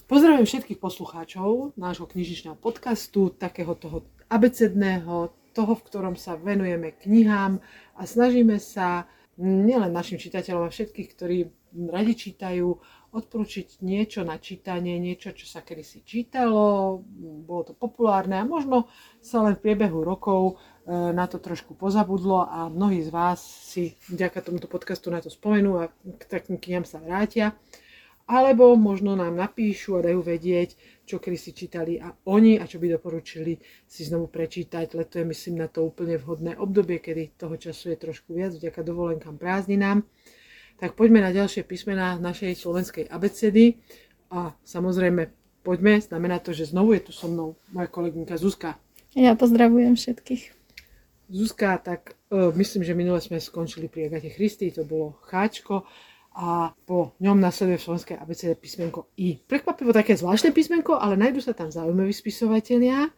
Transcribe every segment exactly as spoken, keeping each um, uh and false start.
Pozdravujem všetkých poslucháčov nášho knižničného podcastu, takého toho abecedného, toho, v ktorom sa venujeme knihám a snažíme sa nielen našim čitateľom a všetkých, ktorí radi čítajú, odporúčiť niečo na čítanie, niečo, čo sa kedysi čítalo, bolo to populárne a možno sa len v priebehu rokov na to trošku pozabudlo a mnohí z vás si vďaka tomuto podcastu na to spomenú a k takým knihám sa vrátia. Alebo možno nám napíšu a dajú vedieť, čo kedy si čítali a oni a čo by doporučili si znovu prečítať. Leto je, myslím, na to úplne vhodné obdobie, kedy toho času je trošku viac vďaka dovolenkám, prázdninám. Tak poďme na ďalšie písmená našej slovenskej abecedy a samozrejme poďme, znamená to, že znovu je tu so mnou moja kolegynka Zuzka. Ja pozdravujem všetkých. Zuzka, tak uh, myslím, že minule sme skončili pri Agate Christie, to bolo cháčko. A po ňom nasleduje v slovenskej abecede písmenko I. Prekvapivo také zvláštne písmenko, ale nájdú sa tam zaujímaví spisovatelia.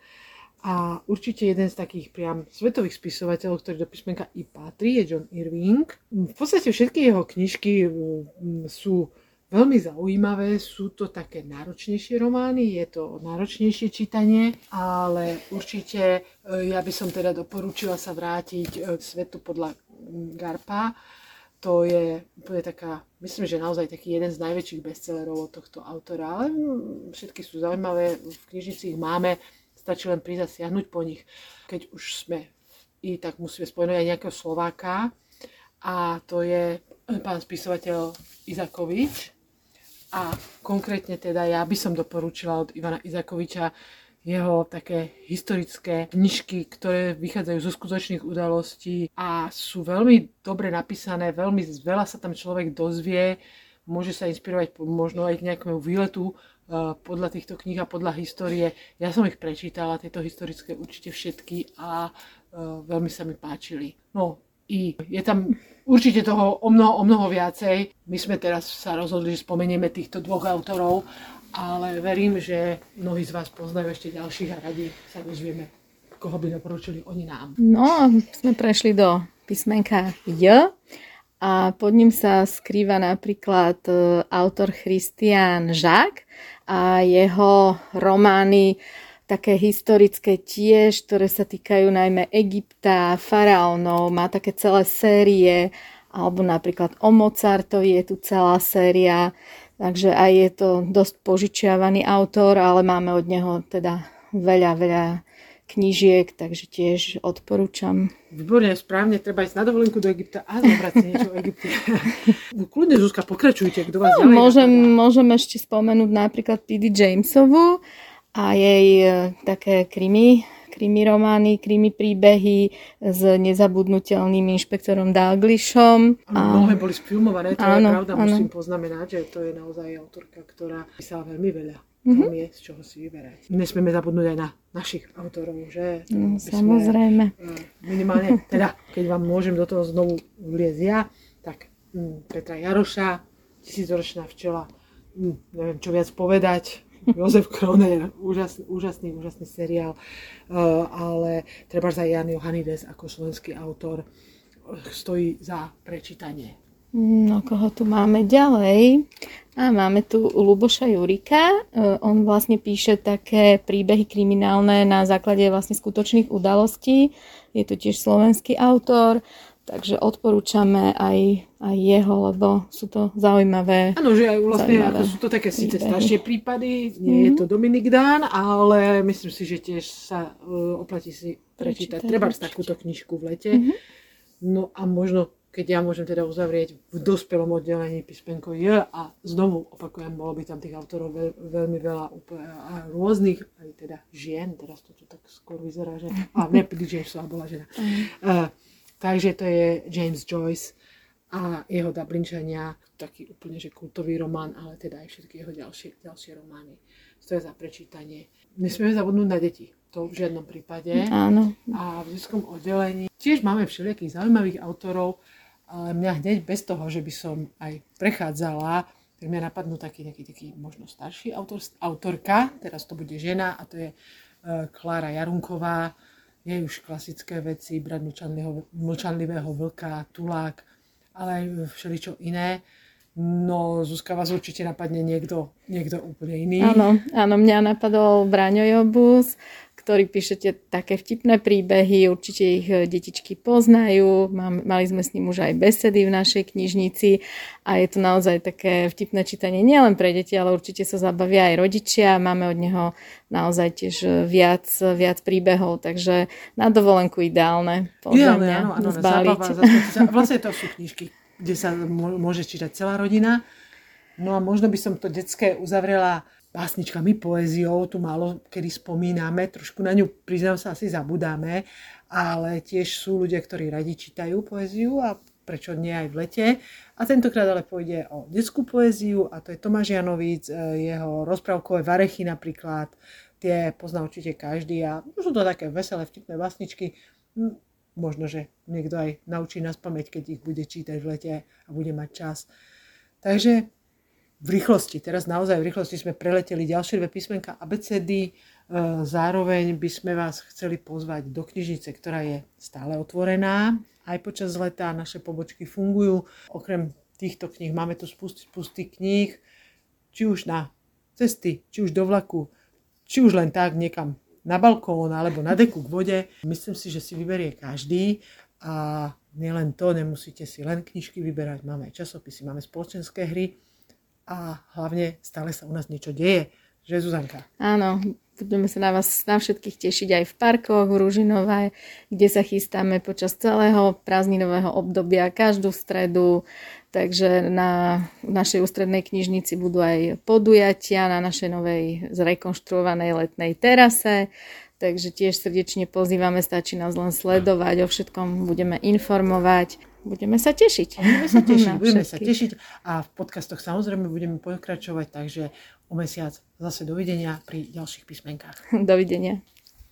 A určite jeden z takých priam svetových spisovateľov, ktorý do písmenka I patrí, je John Irving. V podstate všetky jeho knižky sú veľmi zaujímavé, sú to také náročnejšie romány, je to náročnejšie čítanie, ale určite ja by som teda doporučila sa vrátiť k Svetu podľa Garpa. To je úplne taká, myslím, že naozaj taký jeden z najväčších bestsellerov od tohto autora, ale všetky sú zaujímavé, v knižnici ich máme, stačí len prísť a siahnuť po nich. Keď už sme i tak musíme spomenúť aj nejakého Slováka a to je pán spisovateľ Izakovič a konkrétne teda ja by som doporučila od Ivana Izakoviča jeho také historické knižky, ktoré vychádzajú zo skutočných udalostí a sú veľmi dobre napísané, veľmi veľa sa tam človek dozvie, môže sa inšpirovať možno aj k nejakému výletu uh, podľa týchto kníh a podľa histórie. Ja som ich prečítala, tieto historické určite všetky a uh, veľmi sa mi páčili. No i je tam určite toho o mnoho, o mnoho viacej. My sme teraz sa rozhodli, že spomenieme týchto dvoch autorov, ale verím, že mnohí z vás poznajú ešte ďalších a radi sa dozvieme, koho by doporučili oni nám. No, sme prešli do písmenka J a pod ním sa skrýva napríklad autor Christian Jacques a jeho romány také historické tiež, ktoré sa týkajú najmä Egypta, faraónov, má také celé série, alebo napríklad o Mozartovi je tu celá séria. Takže aj je to dosť požičiavaný autor, ale máme od neho teda veľa, veľa knížiek, takže tiež odporúčam. Výborne, správne, treba ísť na dovolenku do Egypta a zobrať si niečo o Egypte. Kľudne, Zuzka, pokračujte, kto vás no, ďalej môžem, napadá. môžem ešte spomenúť napríklad T D Jamesovu a jej také krimi, krimi romány, krimi príbehy s nezabudnutelným inšpektorom Dalglishom. Mnohé boli sfilmované, to áno, je pravda, áno. musím poznamenať, že to je naozaj autorka, ktorá písala veľmi veľa. Mm-hmm. Tam je z čoho si vyberať. Nesmieme zabudnúť aj na našich autorov, že? No, samozrejme. Minimálne, teda, keď vám môžem do toho znovu vliezť ja, tak mm, Petra Jaroša, Tisícročná včela, mm, neviem čo viac povedať, Jozef Kroner, úžasný, úžasný, úžasný seriál, uh, ale treba aj Jan Johanides ako slovenský autor stojí za prečítanie. No, koho tu máme ďalej? A máme tu Ľuboša Jurika. On vlastne píše také príbehy kriminálne na základe vlastne skutočných udalostí. Je to tiež slovenský autor, takže odporúčame aj, aj jeho, lebo sú to zaujímavé. Áno, že aj vlastne ako sú to také síce staršie prípady, nie mm-hmm. je to Dominik Dán, ale myslím si, že tiež sa uh, oplatí si prečítať. Treba takúto knižku v lete. Mm-hmm. No a možno keď ja môžem teda uzavrieť v dospelom oddelení písmenko J a znovu opakujem, bolo by tam tých autorov veľ, veľmi veľa úplne, a rôznych, aj teda žien, teraz to tu tak skôr vyzerá, že a ne, Jamesová bola žena. Mm. Uh, takže to je James Joyce a jeho Dublinčania, taký úplne že kultový román, ale teda aj všetky jeho ďalšie, ďalšie romány. To je za prečítanie. Nesmieme zabudnúť na deti. To v žiadnom prípade. Áno. A v detskom oddelení tiež máme všelijakých zaujímavých autorov, ale mňa hneď bez toho, že by som aj prechádzala, tak mňa napadnú taký nejaký taký možno starší autor, autorka, teraz to bude žena a to je uh, Klára Jarunková, jej už klasické veci, Brat mlčanlivého, mlčanlivého vlka, Tulák, ale aj všeličo iné. No, Zuzka, vás určite napadne niekto, niekto úplne iný. Áno, áno, mňa napadol Braňo Jobus, ktorý píšete také vtipné príbehy, určite ich detičky poznajú, Mám, mali sme s ním už aj besedy v našej knižnici a je to naozaj také vtipné čítanie nielen pre deti, ale určite sa zabavia aj rodičia, máme od neho naozaj tiež viac, viac príbehov, takže na dovolenku ideálne, podľa mňa, áno, áno, zbaliť. Zábava, vlastne to sú knižky, kde sa môže čítať celá rodina. No a možno by som to detské uzavrela básničkami, poéziou, tu málo kedy spomíname, trošku na ňu, priznám sa, asi zabudáme, ale tiež sú ľudia, ktorí radi čítajú poéziu a prečo nie aj v lete. A tentokrát ale pôjde o detskú poéziu a to je Tomáš Janovíc, jeho rozprávkové varechy napríklad, tie pozná určite každý a sú to také veselé, vtipné básničky. Možno, že niekto aj naučí naspamäť, keď ich bude čítať v lete a bude mať čas. Takže v rýchlosti, teraz naozaj v rýchlosti sme preleteli ďalšie dve písmenka abecedy. Zároveň by sme vás chceli pozvať do knižnice, ktorá je stále otvorená. Aj počas leta naše pobočky fungujú. Okrem týchto kníh máme tu spusty, spusty kníh, či už na cesty, či už do vlaku, či už len tak niekam na balkón alebo na deku k vode. Myslím si, že si vyberie každý a nielen to, nemusíte si len knižky vyberať, máme aj časopisy, máme spoločenské hry a hlavne stále sa u nás niečo deje. Že, Zuzanka? Áno, budeme sa na vás na všetkých tešiť aj v parkoch v Ružinove, kde sa chystáme počas celého prázdninového obdobia, každú stredu. Takže na našej ústrednej knižnici budú aj podujatia na našej novej zrekonštruovanej letnej terase. Takže tiež srdečne pozývame, stačí nás len sledovať, o všetkom budeme informovať. Budeme sa tešiť. Budeme sa tešiť, budeme sa tešiť a v podcastoch samozrejme budeme pokračovať, takže o mesiac zase dovidenia pri ďalších písmenkách. Dovidenia.